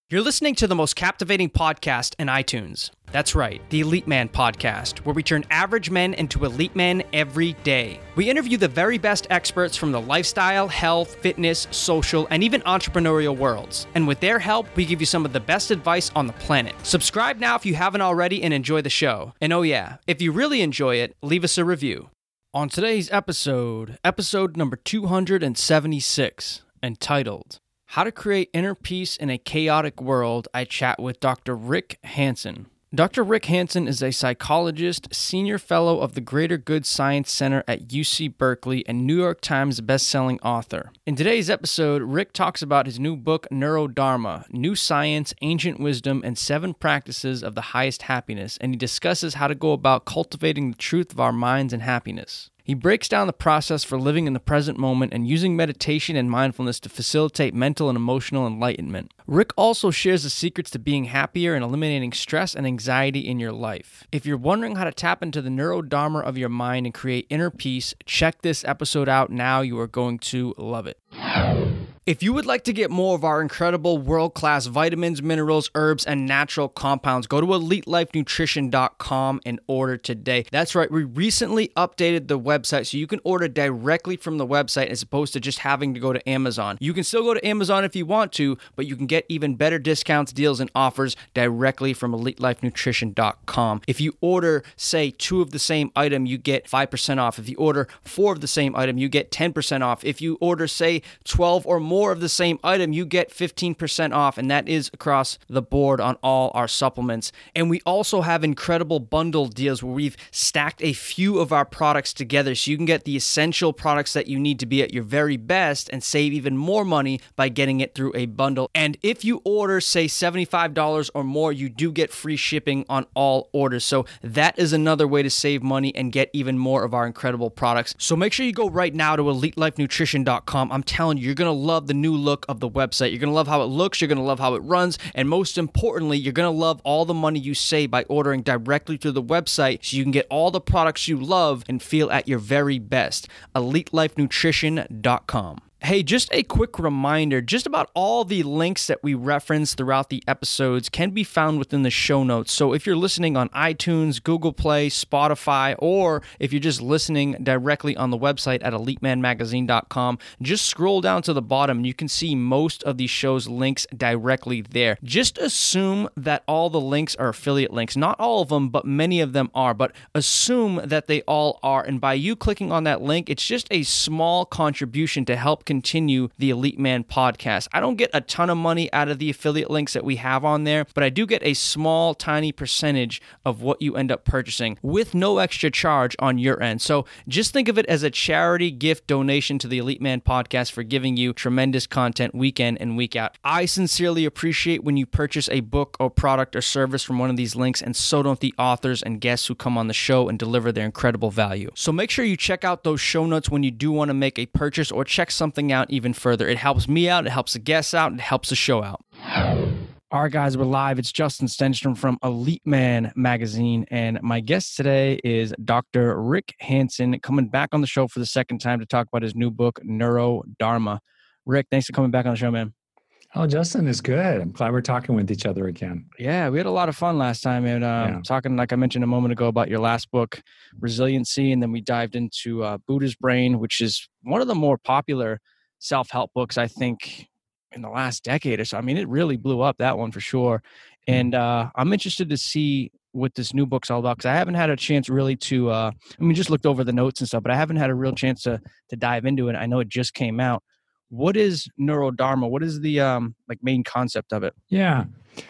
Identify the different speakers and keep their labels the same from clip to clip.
Speaker 1: You're listening to the most captivating podcast in iTunes. That's right, the Elite Man Podcast, where we turn average men into elite men every day. We interview the very best experts from the lifestyle, health, fitness, social, and even entrepreneurial worlds. And with their help, we give you some of the best advice on the planet. Subscribe now if you haven't already and enjoy the show. And oh yeah, if you really enjoy it, leave us a review. On today's episode number 276, entitled, How to Create Inner Peace in a Chaotic World, I chat with Dr. Rick Hanson. Dr. Rick Hanson is a psychologist, senior fellow of the Greater Good Science Center at UC Berkeley, and New York Times bestselling author. In today's episode, Rick talks about his new book, Neurodharma, New Science, Ancient Wisdom, and 7 Practices of the Highest Happiness, and he discusses how to go about cultivating the truth of our minds and happiness. He breaks down the process for living in the present moment and using meditation and mindfulness to facilitate mental and emotional enlightenment. Rick also shares the secrets to being happier and eliminating stress and anxiety in your life. If you're wondering how to tap into the neurodharma of your mind and create inner peace, check this episode out now. You are going to love it. If you would like to get more of our incredible world-class vitamins, minerals, herbs, and natural compounds, go to EliteLifeNutrition.com and order today. That's right, we recently updated the website so you can order directly from the website as opposed to just having to go to Amazon. You can still go to Amazon if you want to, but you can get even better discounts, deals, and offers directly from EliteLifeNutrition.com. If you order, say, 2 of the same item, you get 5% off. If you order 4 of the same item, you get 10% off. If you order, say, 12 or more of the same item, you get 15% off, and that is across the board on all our supplements. And we also have incredible bundle deals where we've stacked a few of our products together so you can get the essential products that you need to be at your very best and save even more money by getting it through a bundle. And if you order, say, $75 or more, you do get free shipping on all orders. So that is another way to save money and get even more of our incredible products. So make sure you go right now to EliteLifeNutrition.com. I'm telling you, you're going to love the new look of the website. You're going to love how it looks. You're going to love how it runs. And most importantly, you're going to love all the money you save by ordering directly through the website so you can get all the products you love and feel at your very best. EliteLifeNutrition.com. Hey, just a quick reminder, just about all the links that we reference throughout the episodes can be found within the show notes. So if you're listening on iTunes, Google Play, Spotify, or if you're just listening directly on the website at EliteManMagazine.com, just scroll down to the bottom and you can see most of these shows' links directly there. Just assume that all the links are affiliate links. Not all of them, but many of them are. But assume that they all are. And by you clicking on that link, it's just a small contribution to help continue the Elite Man podcast. I don't get a ton of money out of the affiliate links that we have on there, but I do get a small, tiny percentage of what you end up purchasing with no extra charge on your end. So just think of it as a charity gift donation to the Elite Man podcast for giving you tremendous content week in and week out. I sincerely appreciate when you purchase a book or product or service from one of these links, and so don't the authors and guests who come on the show and deliver their incredible value. So make sure you check out those show notes when you do want to make a purchase or check something out even further. It helps me out, it helps the guests out, it helps the show out. All right, guys, we're live. It's Justin Stenstrom from Elite Man Magazine, and my guest today is Dr. Rick Hanson, coming back on the show for the second time to talk about his new book, Neurodharma. Rick, thanks for coming back on the show, man.
Speaker 2: Oh, Justin is good. I'm glad we're talking with each other again.
Speaker 1: Yeah, we had a lot of fun last time, and talking, like I mentioned a moment ago, about your last book, Resiliency, and then we dived into Buddha's Brain, which is one of the more popular self-help books, I think, in the last decade or so. I mean, it really blew up, that one for sure. And I'm interested to see what this new book's all about, because I haven't had a chance really to, just looked over the notes and stuff, but I haven't had a real chance to dive into it. I know it just came out. What is Neurodharma? What is the main concept of it?
Speaker 2: Yeah.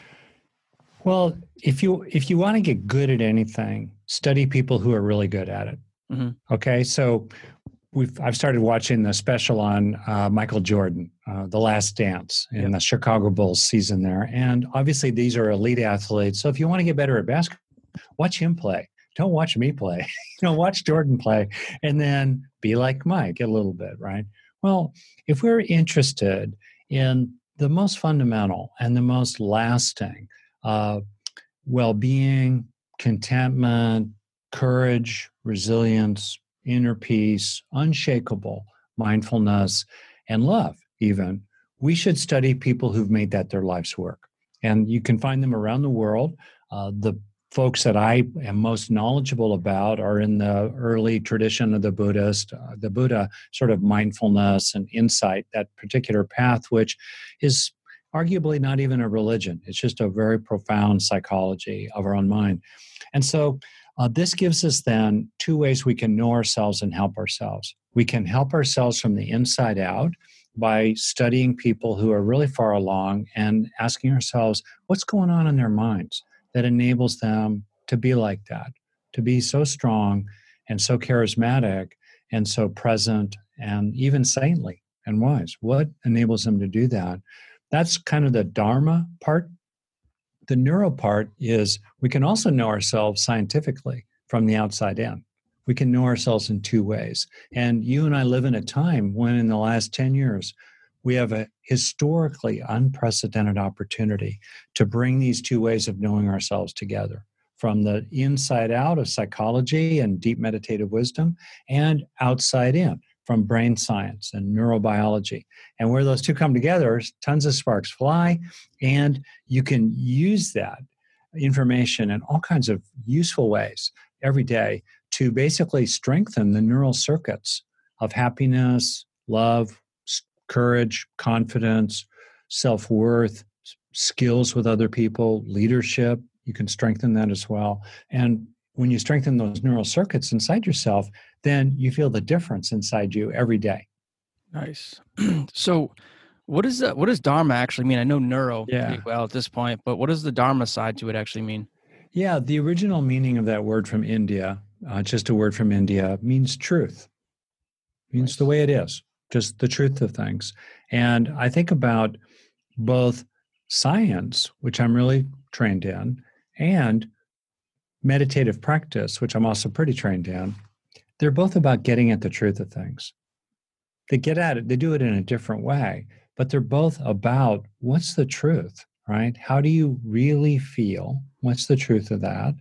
Speaker 2: Well, if you want to get good at anything, study people who are really good at it. Mm-hmm. Okay, so I've started watching the special on Michael Jordan, The Last Dance, in the Chicago Bulls season there, and obviously these are elite athletes. So if you want to get better at basketball, watch him play. Don't watch me play. Watch Jordan play, and then be like Mike a little bit, right? Well, if we're interested in the most fundamental and the most lasting well-being, contentment, courage, resilience, inner peace, unshakable mindfulness, and love even, we should study people who've made that their life's work. And you can find them around the world. The folks that I am most knowledgeable about are in the early tradition of the Buddha sort of mindfulness and insight, that particular path, which is arguably not even a religion. It's just a very profound psychology of our own mind. And so this gives us then two ways we can know ourselves and help ourselves. We can help ourselves from the inside out by studying people who are really far along and asking ourselves what's going on in their minds that enables them to be like that, to be so strong and so charismatic and so present and even saintly and wise. What enables them to do that? That's kind of the Dharma part. The neuro part is we can also know ourselves scientifically from the outside in. We can know ourselves in two ways. And you and I live in a time when in the last 10 years, we have a historically unprecedented opportunity to bring these two ways of knowing ourselves together, from the inside out of psychology and deep meditative wisdom, and outside in from brain science and neurobiology. And where those two come together, tons of sparks fly, and you can use that information in all kinds of useful ways every day to basically strengthen the neural circuits of happiness, love, courage, confidence, self-worth, skills with other people, leadership. You can strengthen that as well. And when you strengthen those neural circuits inside yourself, then you feel the difference inside you every day.
Speaker 1: Nice. So what does Dharma actually mean? I know neuro pretty well at this point, but what does the Dharma side to it actually mean?
Speaker 2: Yeah, the original meaning of that word from India, just a word from India, means truth. Means the way it is, just the truth of things. And I think about both science, which I'm really trained in, and meditative practice, which I'm also pretty trained in. They're both about getting at the truth of things. They get at it, they do it in a different way, but they're both about what's the truth, right? How do you really feel? What's the truth of that?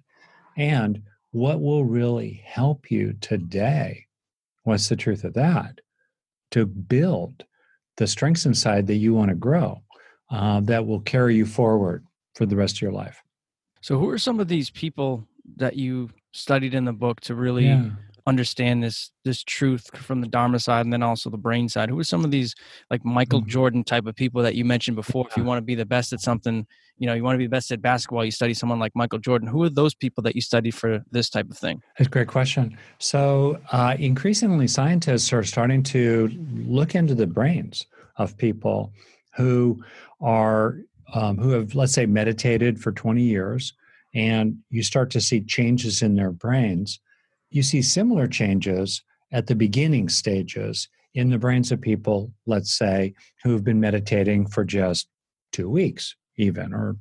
Speaker 2: And what will really help you today? What's the truth of that? To build the strengths inside that you want to grow, that will carry you forward for the rest of your life.
Speaker 1: So who are some of these people that you studied in the book to really understand this truth from the Dharma side and then also the brain side? Who are some of these like Michael Jordan type of people that you mentioned before? If you want to be the best at something, you want to be the best at basketball, you study someone like Michael Jordan. Who are those people that you study for this type of thing?
Speaker 2: That's a great question. So increasingly scientists are starting to look into the brains of people who are who have, let's say, meditated for 20 years, and you start to see changes in their brains. You see similar changes at the beginning stages in the brains of people, let's say, who have been meditating for just 2 weeks even, or,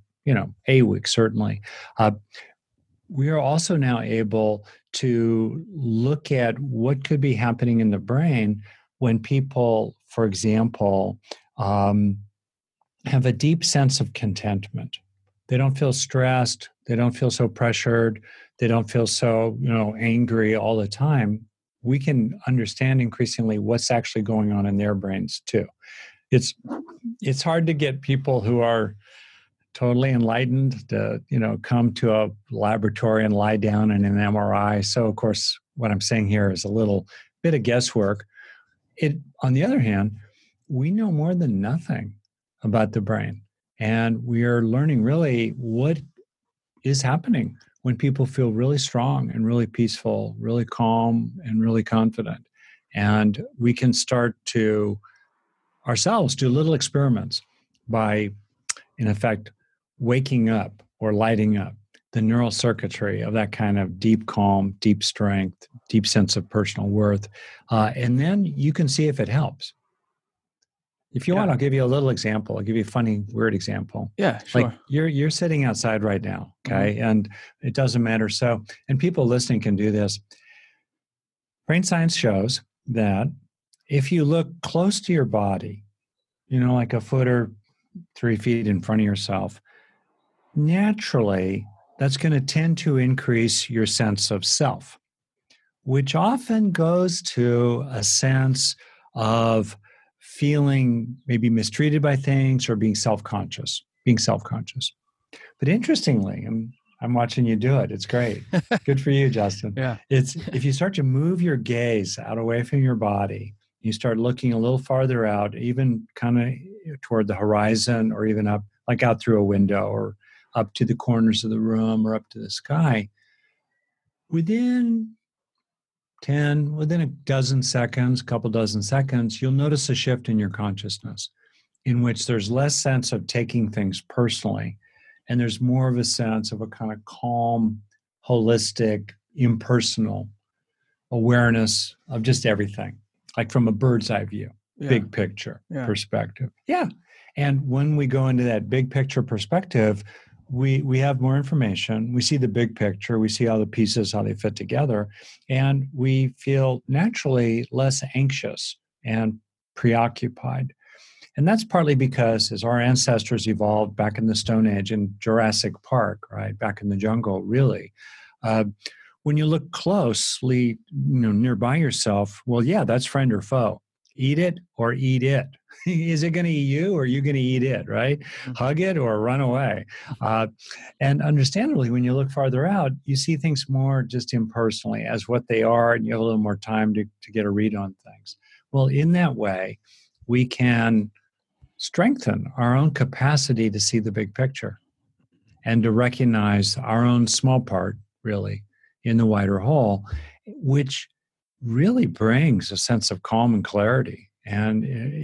Speaker 2: a week certainly. We are also now able to look at what could be happening in the brain when people, for example, have a deep sense of contentment. They don't feel stressed. They don't feel so pressured. They don't feel so, angry all the time. We can understand increasingly what's actually going on in their brains too. It's hard to get people who are totally enlightened to, come to a laboratory and lie down in an MRI. So, of course, what I'm saying here is a little bit of guesswork. On the other hand, we know more than nothing about the brain. And we are learning really what is happening when people feel really strong and really peaceful, really calm and really confident. And we can start to ourselves do little experiments by, in effect, waking up or lighting up the neural circuitry of that kind of deep calm, deep strength, deep sense of personal worth. And then you can see if it helps. If you want, I'll give you a little example. I'll give you a funny, weird example.
Speaker 1: Yeah, sure.
Speaker 2: Like you're sitting outside right now, okay? Mm-hmm. And it doesn't matter. So, and people listening can do this. Brain science shows that if you look close to your body, like a foot or 3 feet in front of yourself, naturally, that's going to tend to increase your sense of self, which often goes to a sense of feeling maybe mistreated by things or being self-conscious, being self-conscious. But interestingly, I'm watching you do it. It's great. Good for you, Justin.
Speaker 1: Yeah.
Speaker 2: It's if you start to move your gaze out away from your body, you start looking a little farther out, even kind of toward the horizon or even up, like out through a window or up to the corners of the room or up to the sky. Within a dozen seconds, a couple dozen seconds, you'll notice a shift in your consciousness in which there's less sense of taking things personally. And there's more of a sense of a kind of calm, holistic, impersonal awareness of just everything, like from a bird's eye view, big picture perspective. Yeah. And when we go into that big picture perspective, we have more information. We see the big picture. We see all the pieces, how they fit together. And we feel naturally less anxious and preoccupied. And that's partly because as our ancestors evolved back in the Stone Age in Jurassic Park, right, back in the jungle, really, when you look closely, nearby yourself, well, yeah, that's friend or foe. Eat it or eat it. Is it going to eat you or are you going to eat it, right? Mm-hmm. Hug it or run away. And understandably, when you look farther out, you see things more just impersonally as what they are, and you have a little more time to get a read on things. Well, in that way, we can strengthen our own capacity to see the big picture and to recognize our own small part, really, in the wider whole, which really brings a sense of calm and clarity. And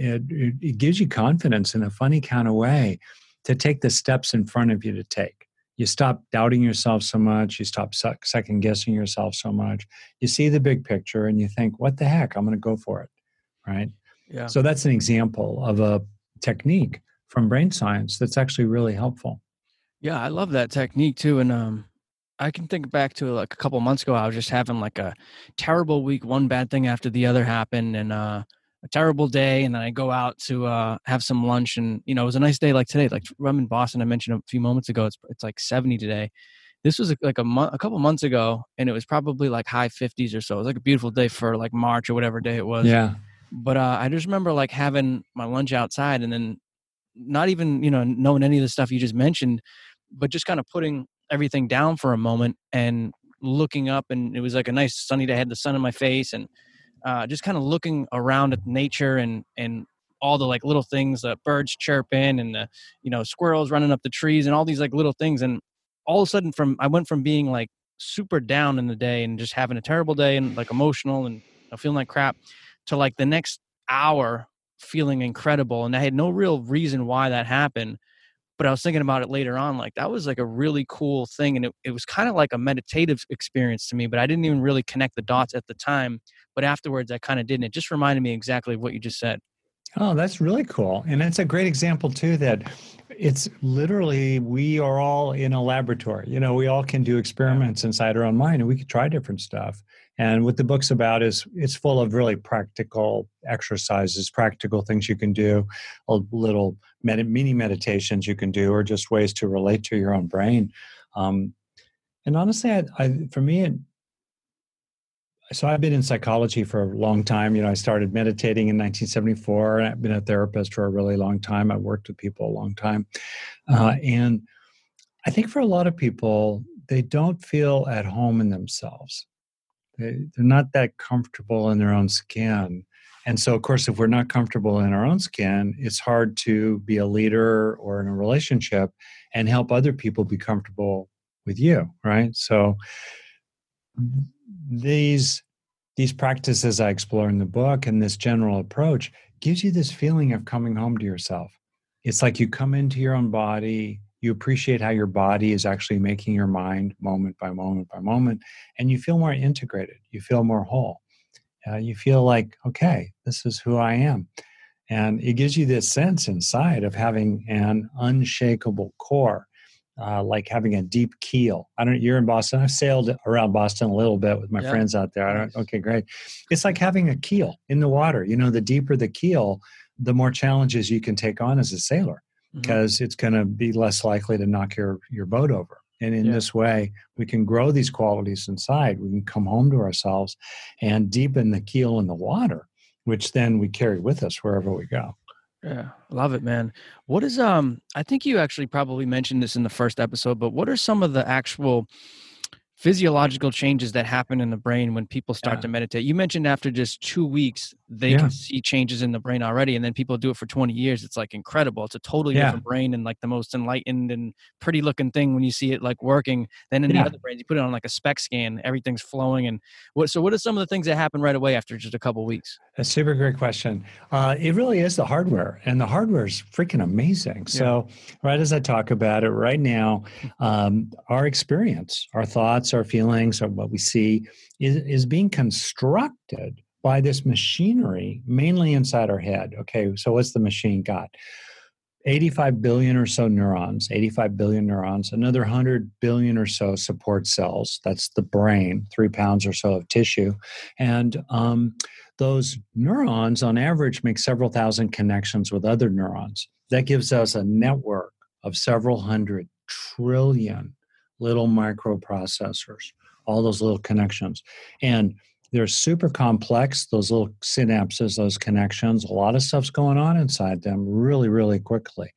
Speaker 2: it gives you confidence in a funny kind of way to take the steps in front of you to take. You stop doubting yourself so much. You stop second guessing yourself so much. You see the big picture and you think, what the heck? I'm going to go for it, right? Yeah. So that's an example of a technique from brain science that's actually really helpful.
Speaker 1: Yeah, I love that technique too. And I can think back to like a couple months ago, I was just having like a terrible week. One bad thing after the other happened, and a terrible day. And then I go out to have some lunch, and it was a nice day like today. Like I'm in Boston, I mentioned a few moments ago, it's like 70 today. This was like a couple months ago, and it was probably like high 50s or so. It was like a beautiful day for like March or whatever day it was.
Speaker 2: Yeah.
Speaker 1: But I just remember like having my lunch outside, and then not even knowing any of the stuff you just mentioned, but just kind of putting everything down for a moment and looking up, and it was like a nice sunny day. I had the sun in my face, and just kind of looking around at nature and all the like little things, the birds chirping and the squirrels running up the trees and all these like little things. And all of a sudden I went from being like super down in the day and just having a terrible day and like emotional and feeling like crap to like the next hour feeling incredible. And I had no real reason why that happened. But I was thinking about it later on, like that was like a really cool thing. And it was kind of like a meditative experience to me, but I didn't even really connect the dots at the time. But afterwards, I kind of did. And it just reminded me exactly of what you just said.
Speaker 2: Oh, that's really cool. And it's a great example, too, that it's literally we are all in a laboratory. We all can do experiments inside our own mind, and we can try different stuff. And what the book's about is it's full of really practical exercises, practical things you can do, little mini meditations you can do, or just ways to relate to your own brain. And honestly, for me, so I've been in psychology for a long time. I started meditating in 1974, and I've been a therapist for a really long time. I've worked with people a long time. And I think for a lot of people, they don't feel at home in themselves. They're not that comfortable in their own skin. And so, of course, if we're not comfortable in our own skin, it's hard to be a leader or in a relationship and help other people be comfortable with you, right? So these practices I explore in the book and this general approach gives you this feeling of coming home to yourself. It's like you come into your own body, you appreciate how your body is actually making your mind moment by moment by moment, and you feel more integrated. You feel more whole. You feel like, okay, this is who I am. And it gives you this sense inside of having an unshakable core. Like having a deep keel. You're in Boston. I've sailed around Boston a little bit with my friends out there. Okay, great. It's like having a keel in the water. The deeper the keel, the more challenges you can take on as a sailor, because it's going to be less likely to knock your boat over. And in this way, we can grow these qualities inside. We can come home to ourselves and deepen the keel in the water, which then we carry with us wherever we go.
Speaker 1: Yeah, love it, man. What is I think you actually probably mentioned this in the first episode, but what are some of the actual physiological changes that happen in the brain when people start to meditate? You mentioned after just 2 weeks, they can see changes in the brain already. And then people do it for 20 years. It's like incredible. It's a totally different brain and like the most enlightened and pretty looking thing when you see it like working. Then in the other brains, you put it on like a SPECT scan, everything's flowing. And so what are some of the things that happen right away after just a couple of weeks?
Speaker 2: A super great question. It really is the hardware, and the hardware is freaking amazing. So, right as I talk about it right now, our experience, our thoughts, our feelings, or what we see is being constructed by this machinery, mainly inside our head. Okay, so what's the machine got? 85 billion or so neurons, 85 billion neurons, another 100 billion or so support cells. That's the brain, 3 pounds or so of tissue. And those neurons, on average, make several thousand connections with other neurons. That gives us a network of several hundred trillion little microprocessors, all those little connections. And they're super complex, those little synapses, those connections. A lot of stuff's going on inside them really, really quickly.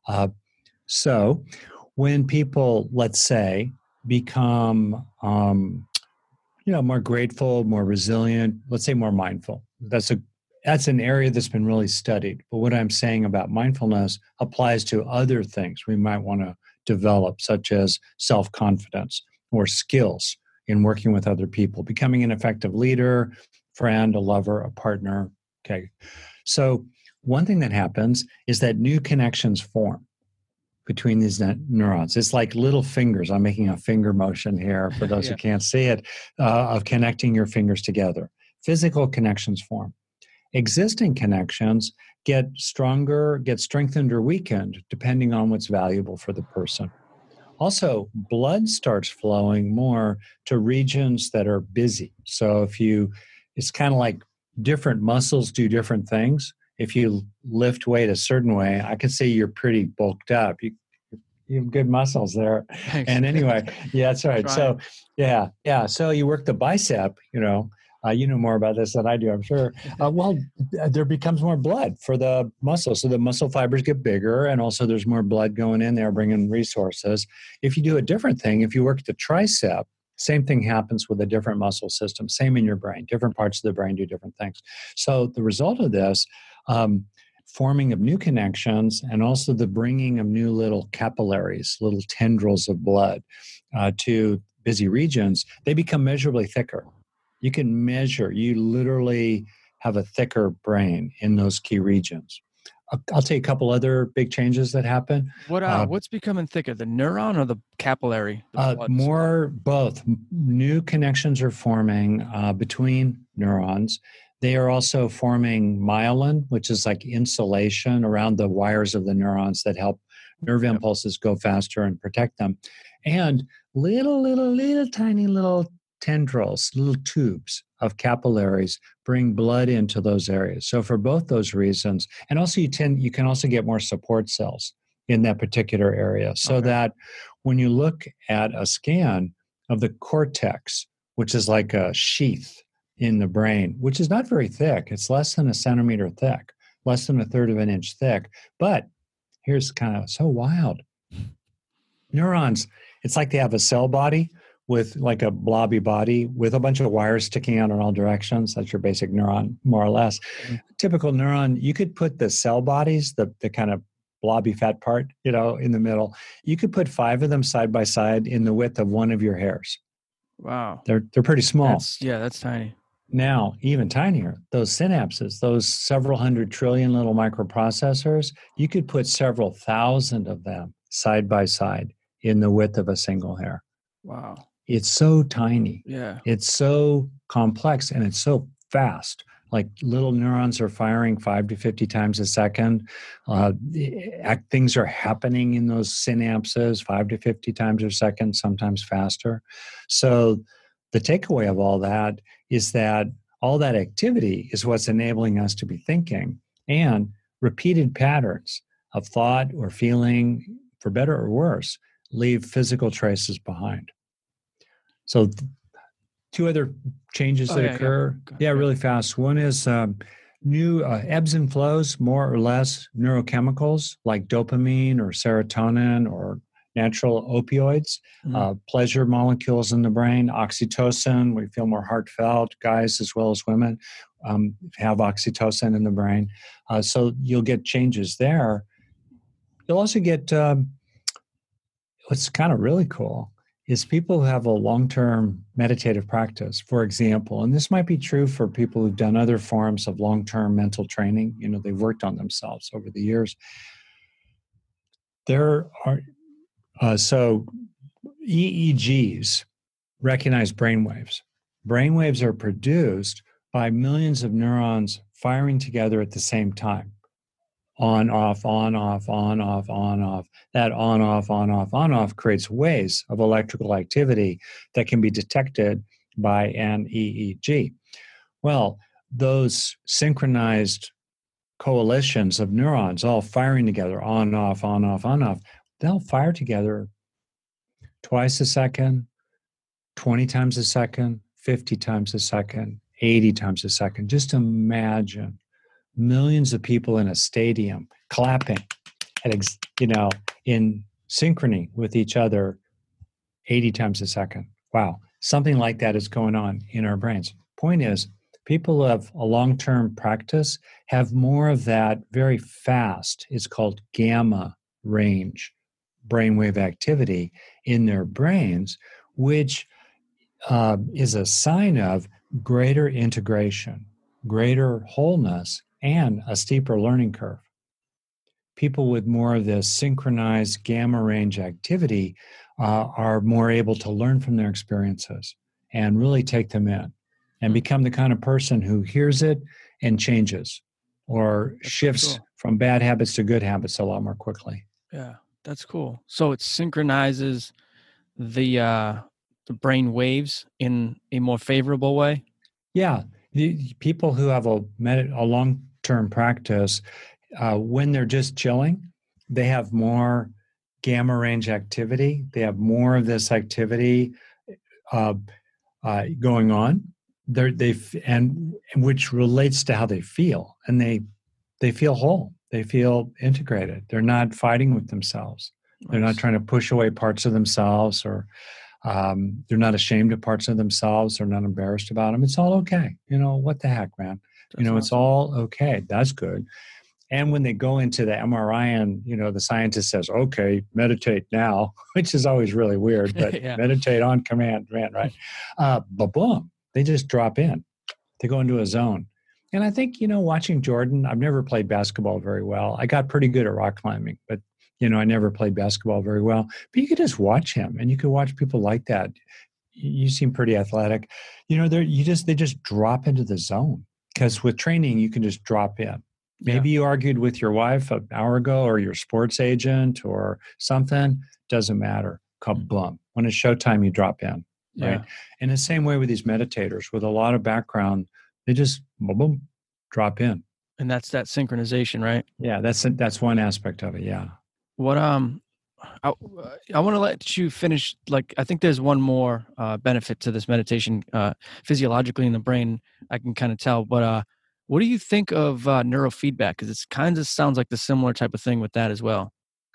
Speaker 2: So when people, let's say, become more grateful, more resilient, let's say more mindful, that's an area that's been really studied. But what I'm saying about mindfulness applies to other things we might want to develop, such as self-confidence or skills in working with other people, becoming an effective leader, friend, a lover, a partner. Okay. So one thing that happens is that new connections form between these neurons. It's like little fingers. I'm making a finger motion here for those who can't see it, of connecting your fingers together. Physical connections form. Existing connections get stronger, get strengthened or weakened, depending on what's valuable for the person. Also, blood starts flowing more to regions that are busy. So it's kind of like different muscles do different things. If you lift weight a certain way, I can see you're pretty bulked up. You have good muscles there.
Speaker 1: Thanks.
Speaker 2: And anyway, that's right. So, So you work the bicep, you know more about this than I do, I'm sure. There becomes more blood for the muscle. So the muscle fibers get bigger, and also there's more blood going in there, bringing resources. If you do a different thing, if you work the tricep, same thing happens with a different muscle system. Same in your brain. Different parts of the brain do different things. So the result of this, forming of new connections, and also the bringing of new little capillaries, little tendrils of blood to busy regions, they become measurably thicker. You can measure, you literally have a thicker brain in those key regions. I'll tell you a couple other big changes that happen.
Speaker 1: What's becoming thicker, the neuron or the capillary?
Speaker 2: Both. New connections are forming between neurons. They are also forming myelin, which is like insulation around the wires of the neurons that help nerve impulses go faster and protect them. And little tiny tendrils, little tubes of capillaries bring blood into those areas. So for both those reasons, and also you can also get more support cells in that particular area, so that when you look at a scan of the cortex, which is like a sheath in the brain, which is not very thick, it's less than a centimeter thick, less than a third of an inch thick, but here's kind of so wild. Neurons, it's like they have a cell body with like a blobby body with a bunch of wires sticking out in all directions. That's your basic neuron, more or less. Mm-hmm. Typical neuron, you could put the cell bodies, the kind of blobby fat part, in the middle. You could put 5 of them side by side in the width of one of your hairs.
Speaker 1: Wow.
Speaker 2: They're pretty small.
Speaker 1: That's tiny.
Speaker 2: Now, even tinier, those synapses, those several hundred trillion little microprocessors, you could put several thousand of them side by side in the width of a single hair.
Speaker 1: Wow.
Speaker 2: It's so tiny.
Speaker 1: Yeah.
Speaker 2: It's so complex, and it's so fast. Like little neurons are firing 5 to 50 times a second. Things are happening in those synapses 5 to 50 times a second, sometimes faster. So the takeaway of all that is that all that activity is what's enabling us to be thinking, and repeated patterns of thought or feeling, for better or worse, leave physical traces behind. So 2 other changes that occur. Really fast. One is new ebbs and flows, more or less neurochemicals like dopamine or serotonin or natural opioids, pleasure molecules in the brain, oxytocin. We feel more heartfelt, guys as well as women have oxytocin in the brain. So you'll get changes there. You'll also get what's kind of really cool is people who have a long-term meditative practice, for example, and this might be true for people who've done other forms of long-term mental training. They've worked on themselves over the years. There are so EEGs recognize brainwaves. Brainwaves are produced by millions of neurons firing together at the same time. On, off, on, off, on, off, on, off. That on, off, on, off, on, off creates waves of electrical activity that can be detected by an EEG. Well, those synchronized coalitions of neurons all firing together, on, off, on, off, on, off, they'll fire together twice a second, 20 times a second, 50 times a second, 80 times a second. Just imagine millions of people in a stadium clapping in synchrony with each other 80 times a second. Wow. Something like that is going on in our brains. Point is, people who have a long-term practice have more of that very fast, it's called gamma range brainwave activity in their brains, which is a sign of greater integration, greater wholeness, and a steeper learning curve. People with more of this synchronized gamma range activity are more able to learn from their experiences and really take them in and become the kind of person who hears it and changes or shifts from bad habits to good habits a lot more quickly.
Speaker 1: Yeah, that's cool. So it synchronizes the brain waves in a more favorable way?
Speaker 2: Yeah. The people who have a long-term practice, when they're just chilling, they have more gamma range activity. They have more of this activity going on. And which relates to how they feel, and they feel whole. They feel integrated. They're not fighting with themselves. Nice. They're not trying to push away parts of themselves, or they're not ashamed of parts of themselves. They're not embarrassed about them. It's all okay. What the heck, man? That's awesome. It's all okay. That's good. And when they go into the MRI and, the scientist says, okay, meditate now, which is always really weird, but yeah. Meditate on command, man, right? Boom, they just drop in. They go into a zone. And I think, watching Jordan, I've never played basketball very well. I got pretty good at rock climbing, but, I never played basketball very well. But you could just watch him, and you could watch people like that. You seem pretty athletic. They just drop into the zone, because with training, you can just drop in. Maybe you argued with your wife an hour ago, or your sports agent or something. Doesn't matter. Kaboom. When it's showtime, you drop in. Right. Yeah. In the same way with these meditators with a lot of background, they just boom, drop in.
Speaker 1: And that's that synchronization, right?
Speaker 2: Yeah, that's one aspect of it. Yeah.
Speaker 1: What I want to let you finish. I think there's one more benefit to this meditation physiologically in the brain. I can kind of tell, but what do you think of neurofeedback? Because it kind of sounds like the similar type of thing with that as well.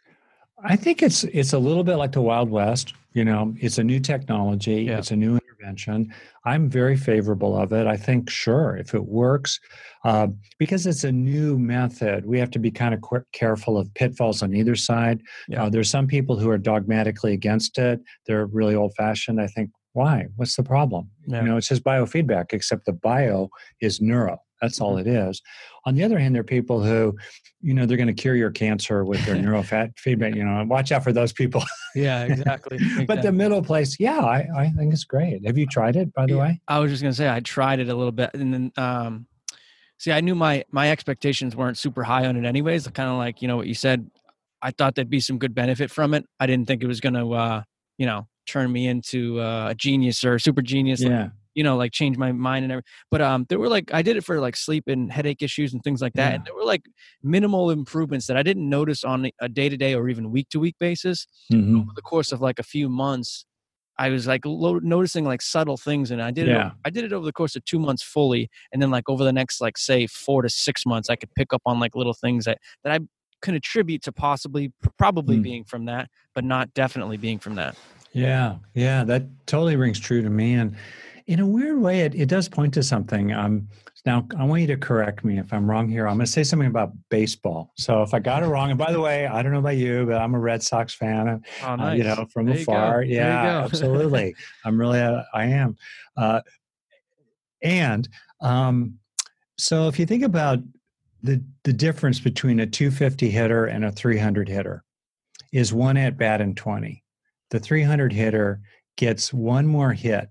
Speaker 2: I think it's a little bit like the Wild West. It's a new technology. Yeah. It's a new intervention. I'm very favorable of it. I think, sure, if it works, because it's a new method, we have to be kind of careful of pitfalls on either side. Yeah. There's some people who are dogmatically against it. They're really old-fashioned. I think, why? What's the problem? Yeah. It's just biofeedback, except the bio is neuro. That's all it is. On the other hand, there are people who, they're going to cure your cancer with their neurofeedback. Watch out for those people.
Speaker 1: Yeah, exactly.
Speaker 2: But the middle place, I think it's great. Have you tried it, by the way?
Speaker 1: I was just going to say I tried it a little bit, and then I knew my expectations weren't super high on it anyways. Kind of like what you said. I thought there'd be some good benefit from it. I didn't think it was going to turn me into a genius or a super genius.
Speaker 2: Yeah.
Speaker 1: Change my mind and everything. But there were I did it for sleep and headache issues and things like that. Yeah. And there were minimal improvements that I didn't notice on a day-to-day or even week-to-week basis. Mm-hmm. Over the course of a few months, I was like noticing like subtle things, and I did it over the course of 2 months fully, and then like over the next like say 4 to 6 months, I could pick up on like little things that I can attribute to probably being from that, but not definitely being from that.
Speaker 2: Yeah, that totally rings true to me, and in a weird way, it does point to something. Now, I want you to correct me if I'm wrong here. I'm going to say something about baseball. So if I got it wrong, and by the way, I don't know about you, but I'm a Red Sox fan.
Speaker 1: Oh, nice.
Speaker 2: From afar. Yeah, absolutely. I am. So if you think about the difference between a 250 hitter and a 300 hitter is 1 at bat in 20. The 300 hitter gets one more hit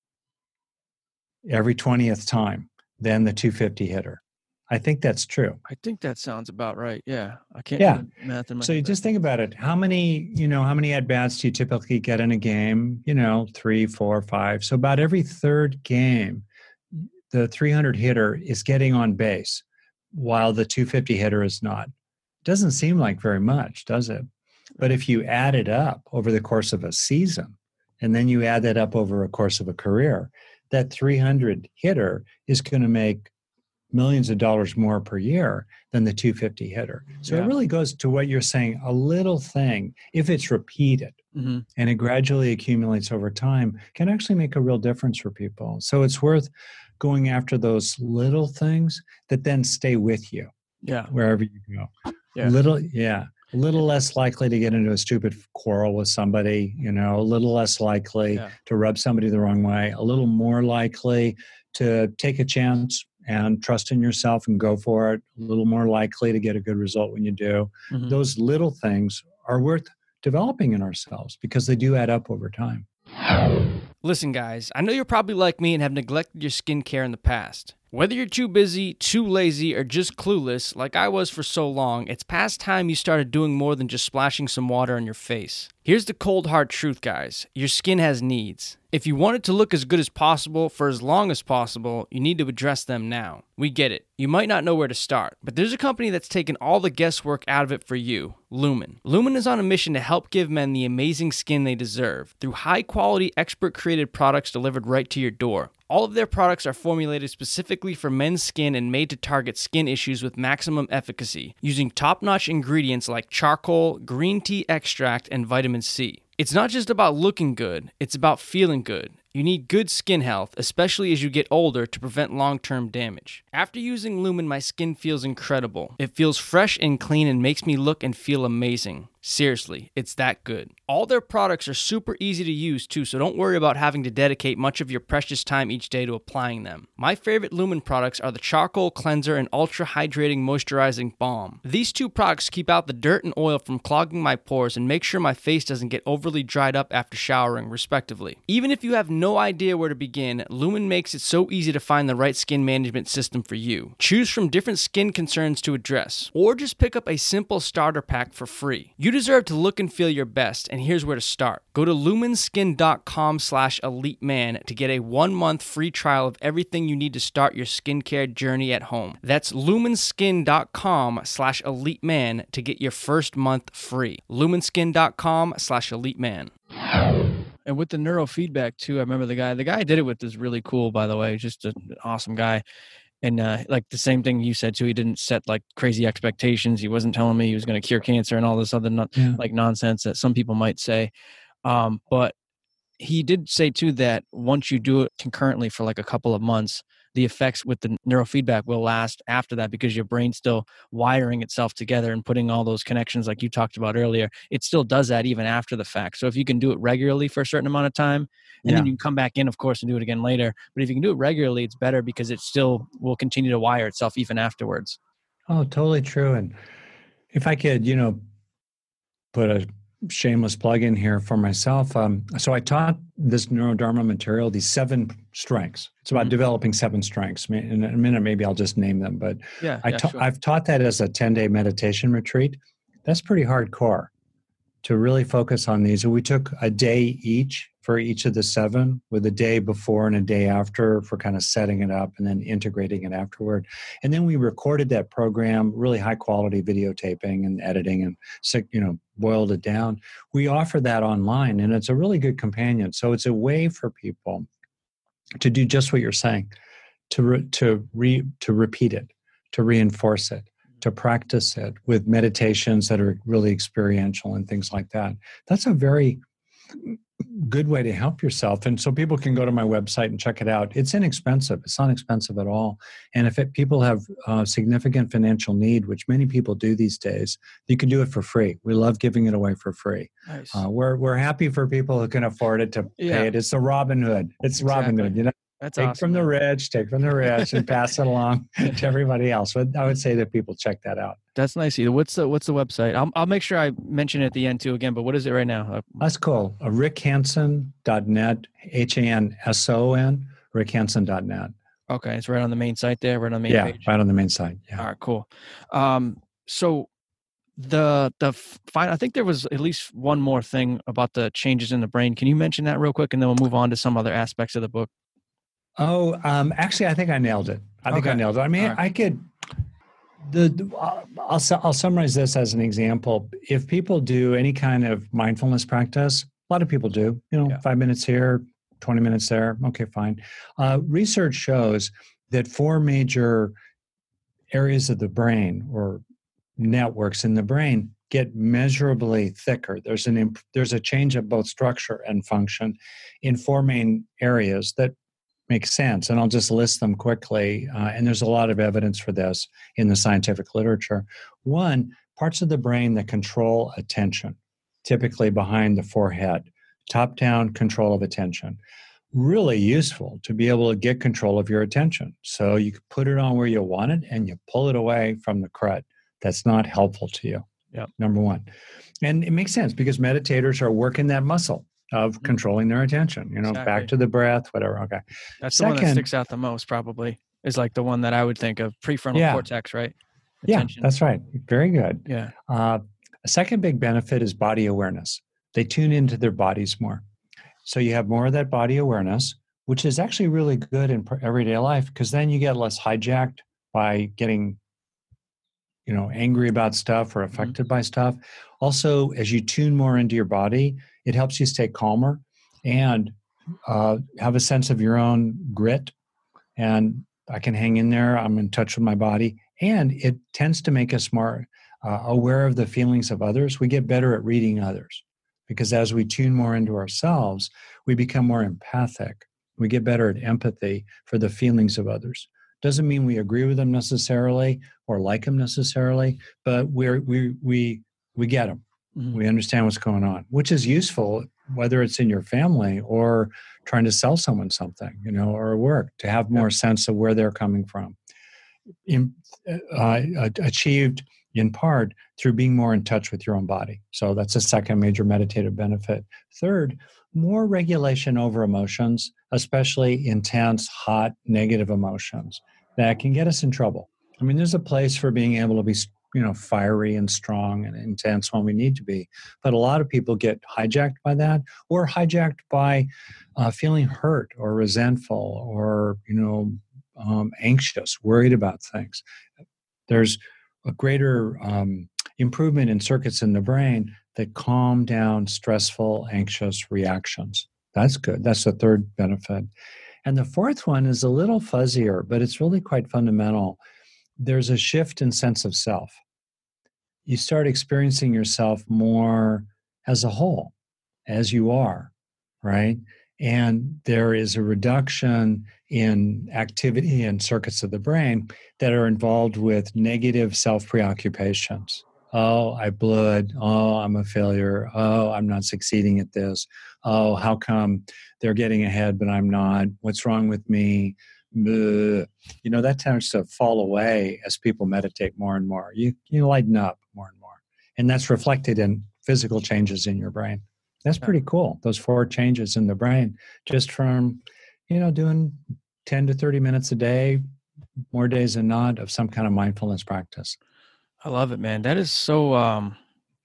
Speaker 2: every 20th time than the 250 hitter. I think that's true.
Speaker 1: I think that sounds about right. Yeah. I can't do math in my head.
Speaker 2: So you just think about it. How many at bats do you typically get in a game? 3, 4, 5. So about every third game, the 300 hitter is getting on base while the 250 hitter is not. Doesn't seem like very much, does it? But if you add it up over the course of a season, and then you add that up over a course of a career, that 300 hitter is going to make millions of dollars more per year than the 250 hitter. So it really goes to what you're saying. A little thing, if it's repeated and it gradually accumulates over time, can actually make a real difference for people. So it's worth going after those little things that then stay with you.
Speaker 1: Yeah.
Speaker 2: Wherever you go.
Speaker 1: Yeah.
Speaker 2: A little less likely to get into a stupid quarrel with somebody, a little less likely to rub somebody the wrong way, a little more likely to take a chance and trust in yourself and go for it, a little more likely to get a good result when you do. Mm-hmm. Those little things are worth developing in ourselves because they do add up over time.
Speaker 1: Listen, guys, I know you're probably like me and have neglected your skincare in the past. Whether you're too busy, too lazy, or just clueless, like I was for so long, it's past time you started doing more than just splashing some water on your face. Here's the cold hard truth, guys. Your skin has needs. If you want it to look as good as possible for as long as possible, you need to address them now. We get it. You might not know where to start, but there's a company that's taken all the guesswork out of it for you, Lumen. Lumen is on a mission to help give men the amazing skin they deserve through high-quality, expert-created products delivered right to your door. All of their products are formulated specifically for men's skin and made to target skin issues with maximum efficacy, using top-notch ingredients like charcoal, green tea extract, and vitamin C. It's not just about looking good, it's about feeling good. You need good skin health, especially as you get older, to prevent long-term damage. After using Lumen, my skin feels incredible. It feels fresh and clean and makes me look and feel amazing. Seriously, it's that good. All their products are super easy to use too, so don't worry about having to dedicate much of your precious time each day to applying them. My favorite Lumen products are the Charcoal Cleanser and Ultra Hydrating Moisturizing Balm. These two products keep out the dirt and oil from clogging my pores and make sure my face doesn't get overly dried up after showering, respectively. Even if you have no idea where to begin, Lumen makes it so easy to find the right skin management system for you. Choose from different skin concerns to address, or just pick up a simple starter pack for free. You deserve to look and feel your best, and here's where to start. Go to lumenskin.com/eliteman to get a 1-month free trial of everything you need to start your skincare journey at home. That's lumenskin.com/eliteman to get your first month free. lumenskin.com/eliteman. And with the neurofeedback too, I remember the guy I did it with is really cool, by the way, just an awesome guy. And like the same thing you said too, he didn't set like crazy expectations. He wasn't telling me he was going to cure cancer and all this other like nonsense that some people might say. But he did say too that once you do it concurrently for like a couple of months, the effects with the neurofeedback will last after that because your brain's still wiring itself together and putting all those connections like you talked about earlier. It still does that even after the fact. So if you can do it regularly for a certain amount of time, and then you can come back in, of course, and do it again later. But if you can do it regularly, it's better because it still will continue to wire itself even afterwards.
Speaker 2: Oh, totally true. And if I could, put a shameless plug in here for myself. So I taught this Neurodharma material, these 7 strengths. It's about developing 7 strengths. In a minute, maybe I'll just name them. But
Speaker 1: sure.
Speaker 2: I've taught that as a 10-day meditation retreat. That's pretty hardcore to really focus on these. And we took a day each for each of the 7, with a day before and a day after for kind of setting it up and then integrating it afterward. And then we recorded that program, really high quality videotaping and editing, and boiled it down. We offer that online, and it's a really good companion. So it's a way for people to do just what you're saying, to repeat it, to reinforce it, to practice it with meditations that are really experiential and things like that. That's a very good way to help yourself. And so people can go to my website and check it out. It's inexpensive. It's not expensive at all. And if people have significant financial need, which many people do these days, you can do it for free. We love giving it away for free.
Speaker 1: Nice.
Speaker 2: We're happy for people who can afford it to pay it. It's a Robin Hood. It's Robin Hood,
Speaker 1: That's
Speaker 2: take
Speaker 1: awesome,
Speaker 2: from the rich, and pass it along to everybody else. But I would say that people check that out.
Speaker 1: That's nice. What's the website? I'll make sure I mention it at the end too again. But what is it right now?
Speaker 2: That's cool. rickhanson.net, HANSON, rickhanson.net.
Speaker 1: Okay, it's right on the main site there, right on the main page.
Speaker 2: Yeah, right on the main site. Yeah.
Speaker 1: All right, cool. So I think there was at least one more thing about the changes in the brain. Can you mention that real quick, and then we'll move on to some other aspects of the book?
Speaker 2: Oh, actually, I think I nailed it. I nailed it. I mean, right. I could. I'll summarize this as an example. If people do any kind of mindfulness practice, a lot of people do. 5 minutes here, 20 minutes there. Okay, fine. Research shows that 4 major areas of the brain, or networks in the brain, get measurably thicker. There's a change of both structure and function in 4 main areas that make sense. And I'll just list them quickly. And there's a lot of evidence for this in the scientific literature. 1, parts of the brain that control attention, typically behind the forehead, top-down control of attention. Really useful to be able to get control of your attention. So you can put it on where you want it and you pull it away from the crud that's not helpful to you.
Speaker 1: Yep.
Speaker 2: Number 1. And it makes sense because meditators are working that muscle of controlling their attention, exactly. Back to the breath, whatever. Okay.
Speaker 1: That's the one that sticks out the most, probably, is like the one that I would think of, prefrontal cortex, right?
Speaker 2: Attention. Yeah, that's right. Very good.
Speaker 1: Yeah.
Speaker 2: A second big benefit is body awareness. They tune into their bodies more. So you have more of that body awareness, which is actually really good in everyday life, because then you get less hijacked by getting angry about stuff or affected by stuff. Also, as you tune more into your body, it helps you stay calmer and have a sense of your own grit. And I can hang in there. I'm in touch with my body. And it tends to make us more aware of the feelings of others. We get better at reading others because as we tune more into ourselves, we become more empathic. We get better at empathy for the feelings of others. Doesn't mean we agree with them necessarily or like them necessarily, but we get them. Mm-hmm. We understand what's going on, which is useful, whether it's in your family or trying to sell someone something, or work, to have more sense of where they're coming from. Achieved in part through being more in touch with your own body. So that's a second major meditative benefit. Third, more regulation over emotions, especially intense, hot, negative emotions that can get us in trouble. I mean, there's a place for being able to be fiery and strong and intense when we need to be. But a lot of people get hijacked by that, or hijacked by feeling hurt or resentful or, anxious, worried about things. There's a greater improvement in circuits in the brain that calm down stressful, anxious reactions. That's good. That's the third benefit. And the fourth one is a little fuzzier, but it's really quite fundamental. There's a shift in sense of self. You start experiencing yourself more as a whole, as you are, right? And there is a reduction in activity and circuits of the brain that are involved with negative self-preoccupations. Oh, I blew it. Oh, I'm a failure. Oh, I'm not succeeding at this. Oh, how come they're getting ahead, but I'm not? What's wrong with me? That tends to fall away as people meditate more and more. You lighten up more and more. And that's reflected in physical changes in your brain. That's pretty cool. Those 4 changes in the brain, just from, doing 10 to 30 minutes a day, more days than not, of some kind of mindfulness practice.
Speaker 1: I love it, man. That is so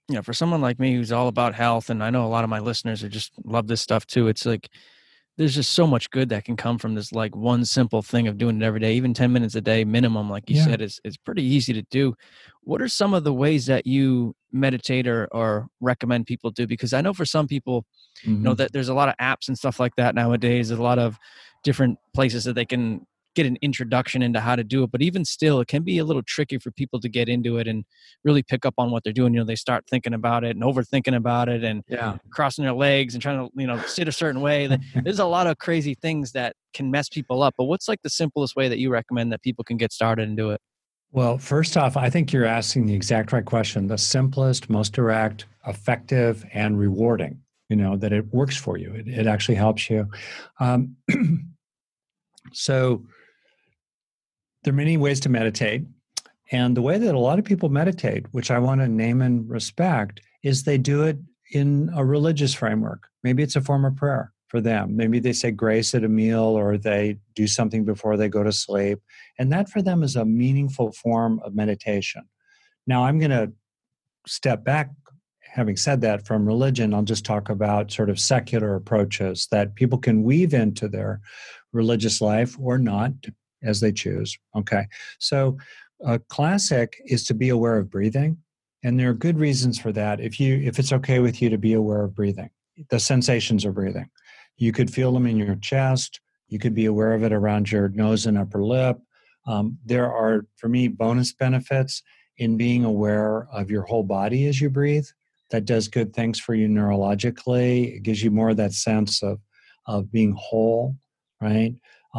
Speaker 1: for someone like me who's all about health, and I know a lot of my listeners are just love this stuff too. It's like there's just so much good that can come from this like one simple thing of doing it every day. Even 10 minutes a day minimum, like you said, is pretty easy to do. What are some of the ways that you meditate or recommend people do? Because I know for some people, that there's a lot of apps and stuff like that nowadays. There's a lot of different places that they can get an introduction into how to do it. But even still, it can be a little tricky for people to get into it and really pick up on what they're doing. They start thinking about it and overthinking about it and crossing their legs and trying to, sit a certain way. There's a lot of crazy things that can mess people up. But what's like the simplest way that you recommend that people can get started and do it?
Speaker 2: Well, first off, I think you're asking the exact right question. The simplest, most direct, effective, and rewarding, that it works for you. It actually helps you. So there are many ways to meditate. And the way that a lot of people meditate, which I want to name and respect, is they do it in a religious framework. Maybe it's a form of prayer for them. Maybe they say grace at a meal, or they do something before they go to sleep. And that for them is a meaningful form of meditation. Now, I'm going to step back. Having said that, from religion, I'll just talk about sort of secular approaches that people can weave into their religious life or not, as they choose. Okay. So a classic is to be aware of breathing. And there are good reasons for that. If it's okay with you to be aware of breathing, the sensations of breathing, you could feel them in your chest. You could be aware of it around your nose and upper lip. There are, for me, bonus benefits in being aware of your whole body as you breathe. That does good things for you neurologically. It gives you more of that sense of being whole, right?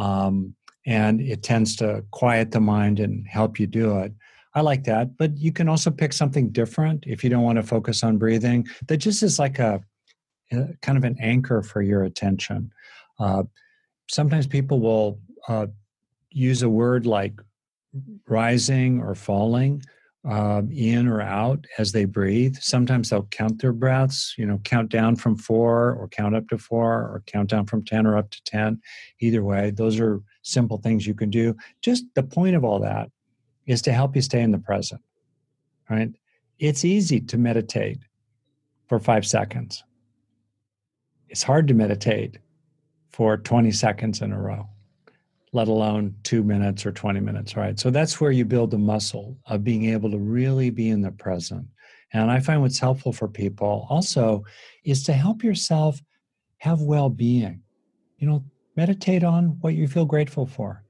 Speaker 2: And it tends to quiet the mind and help you do it. I like that. But you can also pick something different if you don't want to focus on breathing. That just is like a kind of an anchor for your attention. Sometimes people will use a word like rising or falling, in or out as they breathe. Sometimes they'll count their breaths, count down from 4 or count up to 4 or count down from 10 or up to 10. Either way, those are simple things you can do. Just the point of all that is to help you stay in the present, right? It's easy to meditate for 5 seconds. It's hard to meditate for 20 seconds in a row, let alone 2 minutes or 20 minutes, right? So that's where you build the muscle of being able to really be in the present. And I find what's helpful for people also is to help yourself have well-being. Meditate on what you feel grateful for.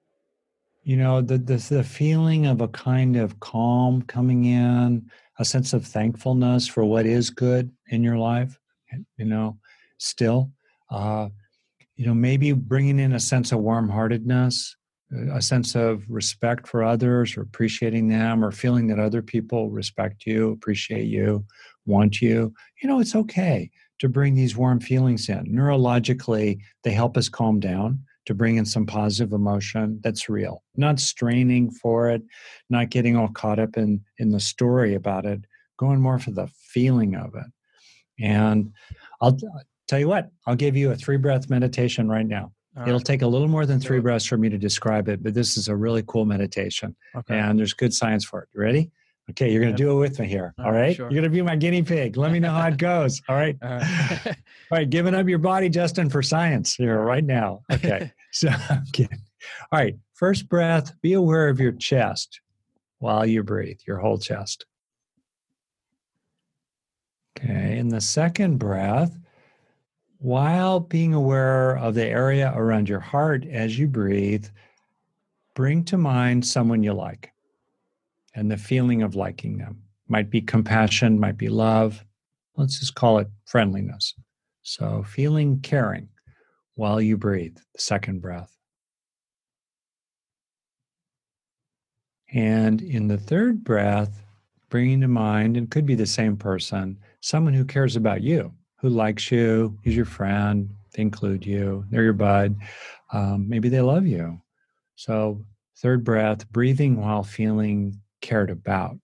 Speaker 2: The feeling of a kind of calm coming in, a sense of thankfulness for what is good in your life, still. Maybe bringing in a sense of warm-heartedness, a sense of respect for others or appreciating them, or feeling that other people respect you, appreciate you, want you. It's okay to bring these warm feelings in. Neurologically, they help us calm down, to bring in some positive emotion that's real, not straining for it, not getting all caught up in the story about it, going more for the feeling of it. And I'll tell you what, I'll give you a 3-breath meditation right now. It'll take a little more than 3 breaths for me to describe it, but this is a really cool meditation. Okay. And there's good science for it. You ready? Okay, you're going to do it with me here. All right? Sure. You're going to be my guinea pig. Let me know how it goes. All right? All right, giving up your body, Justin, for science here right now. Okay, so I'm kidding. All right, first breath, be aware of your chest while you breathe, your whole chest. Okay, and the second breath, while being aware of the area around your heart as you breathe, bring to mind someone you like and the feeling of liking them. Might be compassion, might be love. Let's just call it friendliness. So feeling caring while you breathe, the second breath. And in the third breath, bringing to mind, and could be the same person, someone who cares about you, who likes you, is your friend, they include you, they're your bud, maybe they love you. So third breath, breathing while feeling cared about.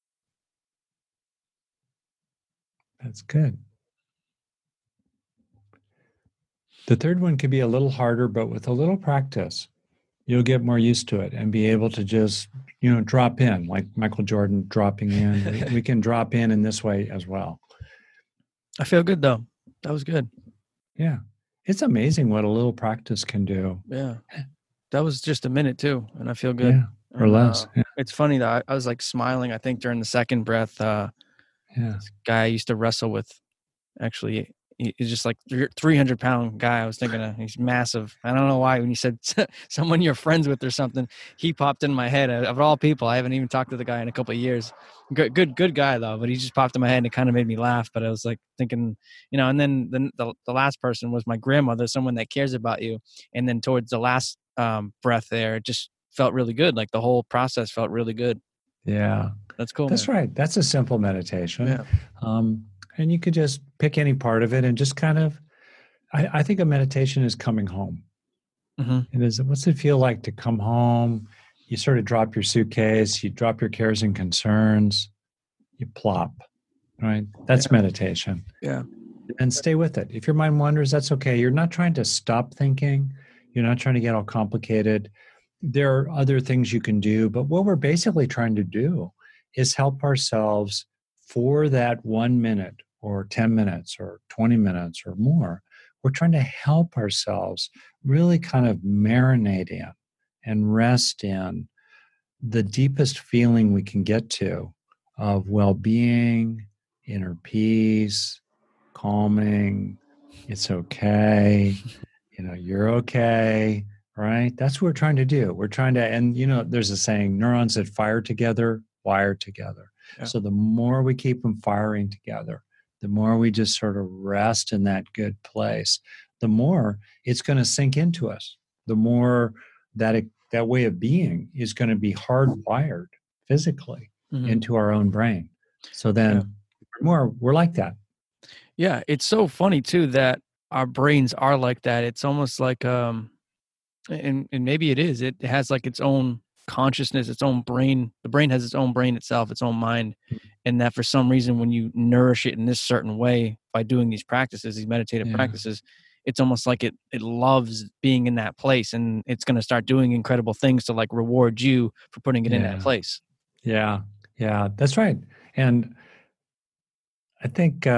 Speaker 2: That's good. The third one could be a little harder, but with a little practice, you'll get more used to it and be able to just, drop in like Michael Jordan dropping in. We can drop in this way as well.
Speaker 1: I feel good though. That was good.
Speaker 2: Yeah. It's amazing what a little practice can do.
Speaker 1: Yeah. That was just a minute too. And I feel good.
Speaker 2: Yeah. Or less. Yeah.
Speaker 1: It's funny that I was like smiling, I think during the second breath, this guy I used to wrestle with, actually, he's just like 300-pound guy. I was thinking he's massive. I don't know why when you said someone you're friends with or something, he popped in my head. Of all people, I haven't even talked to the guy in a couple of years. Good guy though, but he just popped in my head and it kind of made me laugh. But I was like thinking, and then the last person was my grandmother, someone that cares about you. And then towards the last breath there, it just felt really good. Like the whole process felt really good.
Speaker 2: Yeah.
Speaker 1: That's cool.
Speaker 2: That's right. That's a simple meditation.
Speaker 1: Yeah.
Speaker 2: And you could just pick any part of it and just kind of, I think a meditation is coming home.
Speaker 1: Mm-hmm.
Speaker 2: It is, what's it feel like to come home? You sort of drop your suitcase, you drop your cares and concerns, you plop, right? That's meditation.
Speaker 1: Yeah.
Speaker 2: And stay with it. If your mind wanders, that's okay. You're not trying to stop thinking. You're not trying to get all complicated. There are other things you can do, but what we're basically trying to do is help ourselves for that 1 minute or 10 minutes or 20 minutes or more. We're trying to help ourselves really kind of marinate in and rest in the deepest feeling we can get to of well-being, inner peace, calming, it's okay, you're okay, right? That's what we're trying to do. We're trying to, and there's a saying, neurons that fire together, wire together. Yeah. So the more we keep them firing together, the more we just sort of rest in that good place, the more it's going to sink into us, the more that way of being is going to be hardwired physically into our own brain. So then we're like that.
Speaker 1: Yeah, it's so funny too that our brains are like that. It's almost like and maybe it is. It has like its own consciousness, its own brain. The brain has its own brain itself, its own mind. And that for some reason, when you nourish it in this certain way by doing these practices, these meditative practices, it's almost like it loves being in that place, and it's going to start doing incredible things to like reward you for putting it in that place.
Speaker 2: Yeah, that's right. And I think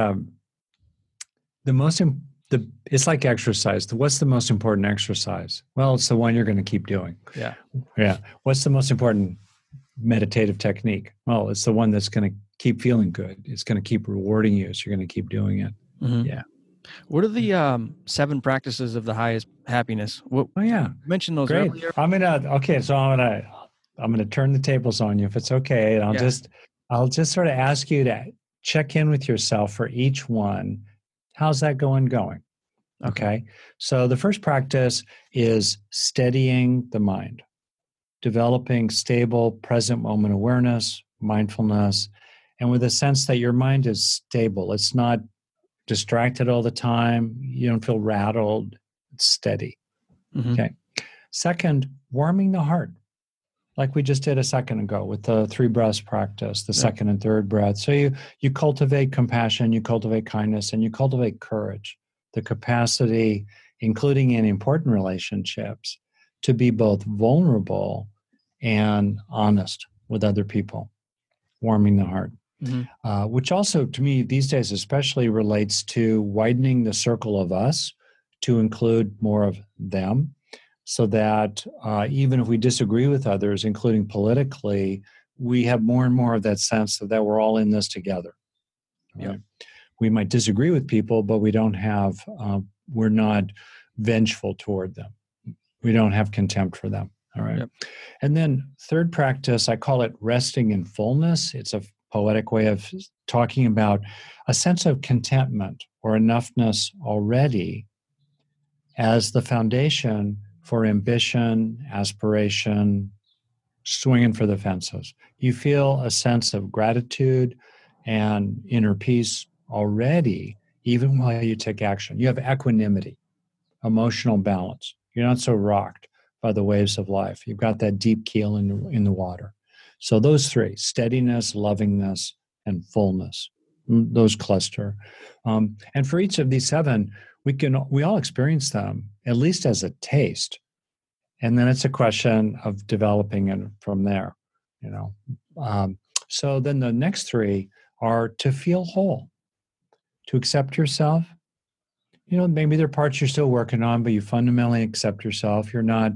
Speaker 2: it's like exercise. What's the most important exercise? Well, it's the one you're going to keep doing. Yeah. What's the most important meditative technique? Well, it's the one that's going to keep feeling good. It's going to keep rewarding you. So you're going to keep doing it.
Speaker 1: Mm-hmm. Yeah. What are the 7 practices of the highest happiness? You mentioned those earlier.
Speaker 2: So I'm gonna turn the tables on you if it's okay. And I'll just sort of ask you to check in with yourself for each one. How's that going? Okay. So the first practice is steadying the mind, developing stable present moment awareness, mindfulness, and with a sense that your mind is stable. It's not distracted all the time. You don't feel rattled. It's steady. Mm-hmm. Okay. Second, warming the heart, like we just did a second ago with the 3 breaths practice, the second and third breath. So you cultivate compassion, you cultivate kindness, and you cultivate courage, the capacity, including in important relationships, to be both vulnerable and honest with other people, warming the heart. Mm-hmm. Which also, to me, these days especially relates to widening the circle of us to include more of them, so that even if we disagree with others, including politically, we have more and more of that sense that we're all in this together. Right? Yep. We might disagree with people, but we don't have, we're not vengeful toward them. We don't have contempt for them. All right. Yep. And then third practice, I call it resting in fullness. It's a poetic way of talking about a sense of contentment or enoughness already as the foundation for ambition, aspiration, swinging for the fences. You feel a sense of gratitude and inner peace already, even while you take action. You have equanimity, emotional balance. You're not so rocked by the waves of life. You've got that deep keel in the water. So those 3, steadiness, lovingness, and fullness, those cluster. And for each of these 7, we all experience them, at least as a taste, And then it's a question of developing it from there, you know. So then the next three are to feel whole, to accept yourself. Maybe there are parts you're still working on, but you fundamentally accept yourself. You're not,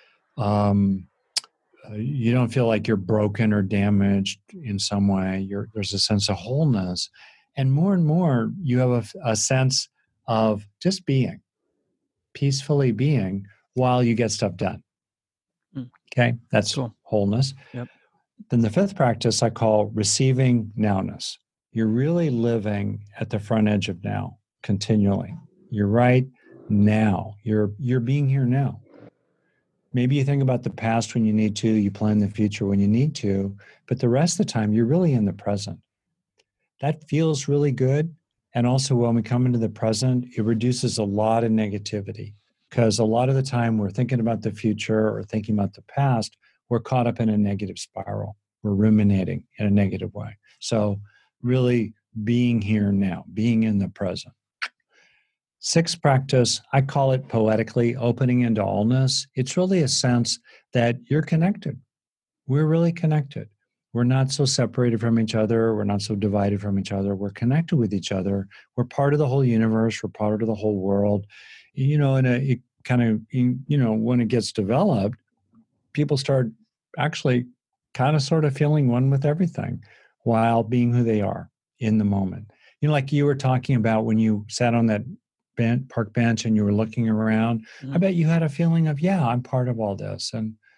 Speaker 2: you don't feel like you're broken or damaged in some way. There's a sense of wholeness. And more, you have a sense of just being, peacefully being while you get stuff done. Okay, that's cool. Wholeness.
Speaker 1: Yep.
Speaker 2: Then the fifth practice I call receiving nowness. You're really living at the front edge of now continually. You're right now. You're being here now. Maybe you think about the past when you need to, you plan the future when you need to, but the rest of the time you're really in the present. That feels really good. And also when we come into the present, it reduces a lot of negativity, because a lot of the time we're thinking about the future or thinking about the past, we're caught up in a negative spiral. We're ruminating in a negative way. So really being here now, being in the present. Sixth practice, I call it poetically opening into allness. It's really a sense that you're connected. We're really connected. We're not so separated from each other. We're not so divided from each other. We're connected with each other. We're part of the whole universe. We're part of the whole world. And it kind of, when it gets developed, people start actually kind of sort of feeling one with everything while being who they are in the moment. Like you were talking about when you sat on that park bench and you were looking around, I bet you had a feeling of, I'm part of all this.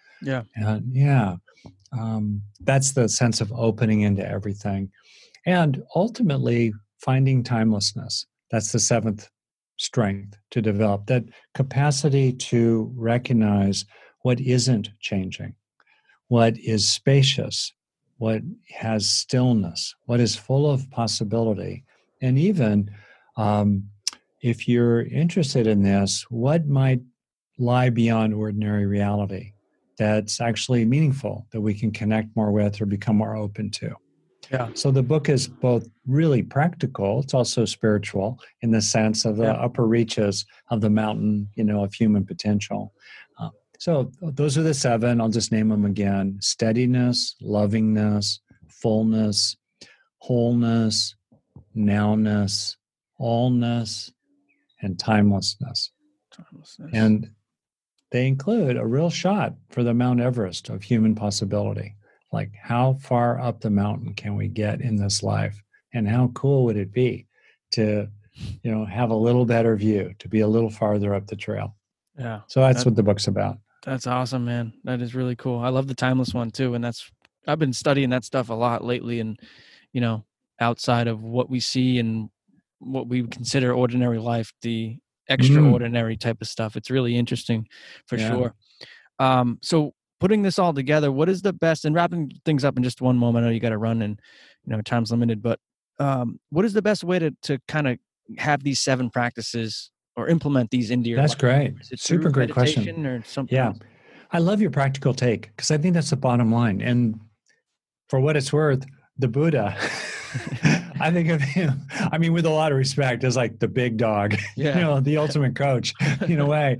Speaker 2: That's the sense of opening into everything. And ultimately finding timelessness. That's the seventh strength to develop, that capacity to recognize what isn't changing, what is spacious, what has stillness, what is full of possibility. And even if you're interested in this, what might lie beyond ordinary reality that's actually meaningful, that we can connect more with or become more open to.
Speaker 1: Yeah.
Speaker 2: So the book is both really practical, it's also spiritual in the sense of the upper reaches of the mountain, of human potential. So those are the seven. I'll just name them again: steadiness, lovingness, fullness, wholeness, nowness, allness, and timelessness. And they include a real shot for the Mount Everest of human possibility. Like, how far up the mountain can we get in this life? And how cool would it be to, have a little better view, to be a little farther up the trail?
Speaker 1: Yeah.
Speaker 2: So that's what the book's about.
Speaker 1: That's awesome, man. That is really cool. I love the timeless one too. And I've been studying that stuff a lot lately. And, outside of what we see and what we consider ordinary life, the extraordinary type of stuff, it's really interesting for sure. So putting this all together, what is the best, and wrapping things up in just one moment, I know you got to run and, time's limited, but what is the best way to kind of have these seven practices or implement these into your life?
Speaker 2: That's great. Super great question.
Speaker 1: Or something else?
Speaker 2: I love your practical take, because I think that's the bottom line. And for what it's worth, the Buddha, I think of him, with a lot of respect, as like the big dog, the ultimate coach in a way.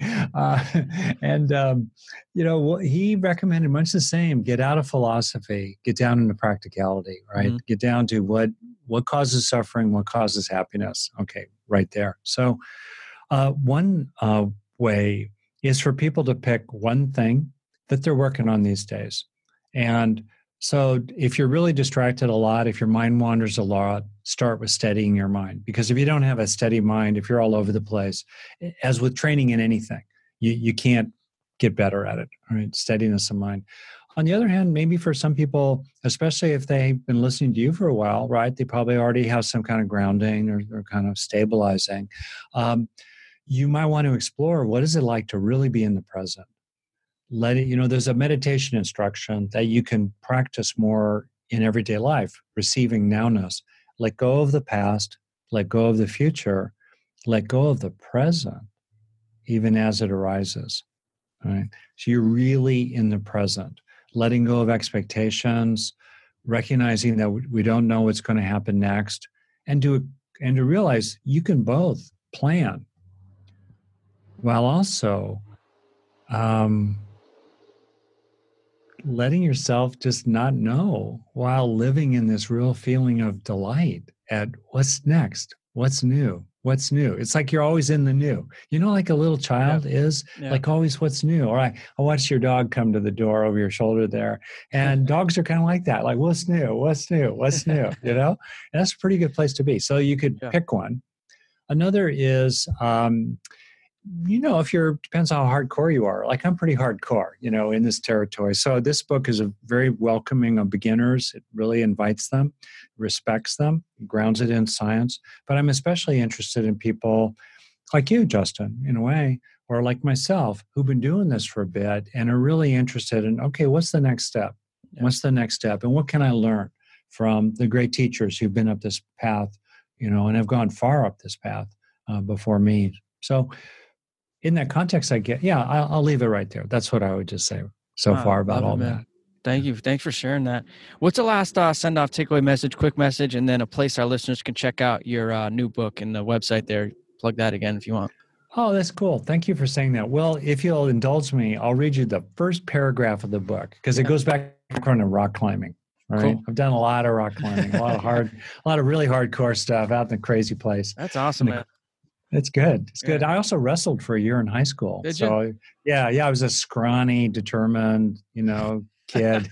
Speaker 2: He recommended much the same: get out of philosophy, get down into practicality, right? Mm-hmm. Get down to what causes suffering, what causes happiness. Okay, right there. So one way is for people to pick one thing that they're working on these days. And so if you're really distracted a lot, if your mind wanders a lot, start with steadying your mind. Because if you don't have a steady mind, if you're all over the place, as with training in anything, you can't get better at it, right? Steadiness of mind. On the other hand, maybe for some people, especially if they've been listening to you for a while, right, they probably already have some kind of grounding or kind of stabilizing. You might want to explore, what is it like to really be in the present? There's a meditation instruction that you can practice more in everyday life, receiving nowness. Let go of the past, let go of the future, let go of the present, even as it arises. Right? So you're really in the present, letting go of expectations, recognizing that we don't know what's going to happen next, and to realize you can both plan while also letting yourself just not know while living in this real feeling of delight at what's next, what's new. What's new? It's like you're always in the new. You know, like a little child is like always what's new. Or I watched your dog come to the door over your shoulder there. And dogs are kind of like that. Like, what's new? What's new? What's new? You know? And that's a pretty good place to be. So you could pick one. Another is, if depends on how hardcore you are. Like I'm pretty hardcore, in this territory. So this book is a very welcoming of beginners. It really invites them, respects them, grounds it in science. But I'm especially interested in people like you, Justin, in a way, or like myself, who've been doing this for a bit and are really interested in, okay, what's the next step? Yeah. What's the next step? And what can I learn from the great teachers who've been up this path, and have gone far up this path before me? So in that context, I'll leave it right there. That's what I would just say so far about all that.
Speaker 1: Thank you. Thanks for sharing that. What's the last send-off takeaway message, quick message, and then a place our listeners can check out your new book and the website there? Plug that again if you want.
Speaker 2: Oh, that's cool. Thank you for saying that. Well, if you'll indulge me, I'll read you the first paragraph of the book because it goes back to rock climbing. Right. Cool. I've done a lot of rock climbing, a lot of really hardcore stuff out in the crazy place.
Speaker 1: That's awesome, man.
Speaker 2: It's good. It's good. I also wrestled for a year in high school.
Speaker 1: Did you?
Speaker 2: I was a scrawny, determined, kid.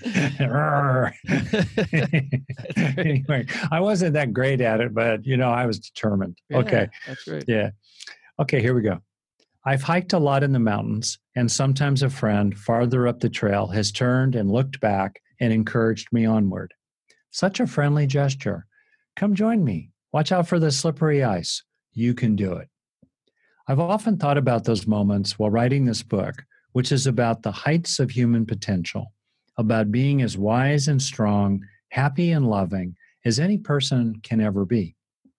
Speaker 2: Anyway, I wasn't that great at it, but I was determined.
Speaker 1: Yeah,
Speaker 2: okay.
Speaker 1: That's great.
Speaker 2: Yeah. Okay, here we go. I've hiked a lot in the mountains, and sometimes a friend farther up the trail has turned and looked back and encouraged me onward. Such a friendly gesture. Come join me. Watch out for the slippery ice. You can do it. I've often thought about those moments while writing this book, which is about the heights of human potential, about being as wise and strong, happy and loving as any person can ever be.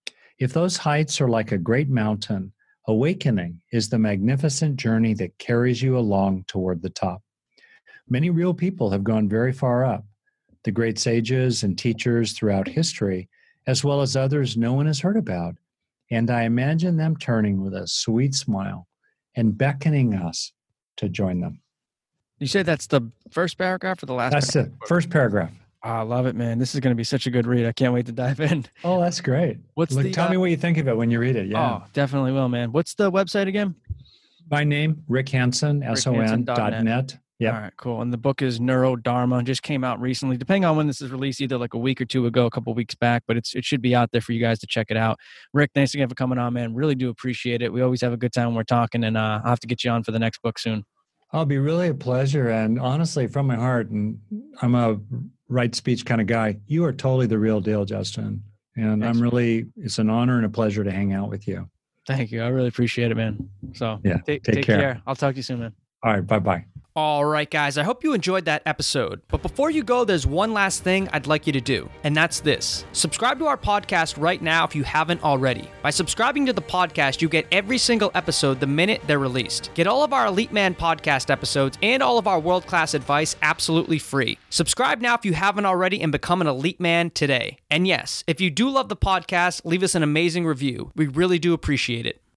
Speaker 2: If those heights are like a great mountain, awakening is the magnificent journey that carries you along toward the top. Many real people have gone very far up. The great sages and teachers throughout history, as well as others no one has heard about. And I imagine them turning with a sweet smile and beckoning us to join them.
Speaker 1: You say that's the first paragraph or the last
Speaker 2: paragraph? That's the first paragraph.
Speaker 1: Oh, I love it, man. This is going to be such a good read. I can't wait to dive in.
Speaker 2: Oh, that's great. Tell me what you think of it when you read it. Yeah.
Speaker 1: Oh, definitely will, man. What's the website again?
Speaker 2: My name, Rick Hanson, SON.net.
Speaker 1: Yep. All right, cool. And the book is Neurodharma. Just came out recently, depending on when this is released, either like a week or two ago, a couple of weeks back, but it should be out there for you guys to check it out. Rick, thanks again for coming on, man. Really do appreciate it. We always have a good time when we're talking, and I'll have to get you on for the next book soon.
Speaker 2: It'll be really a pleasure. And honestly, from my heart, and I'm a right speech kind of guy, you are totally the real deal, Justin. And thanks. It's an honor and a pleasure to hang out with you.
Speaker 1: Thank you. I really appreciate it, man. So take care. I'll talk to you soon, man.
Speaker 2: All right. Bye-bye.
Speaker 1: All right, guys, I hope you enjoyed that episode. But before you go, there's one last thing I'd like you to do, and that's this. Subscribe to our podcast right now if you haven't already. By subscribing to the podcast, you get every single episode the minute they're released. Get all of our Elite Man podcast episodes and all of our world-class advice absolutely free. Subscribe now if you haven't already and become an Elite Man today. And yes, if you do love the podcast, leave us an amazing review. We really do appreciate it.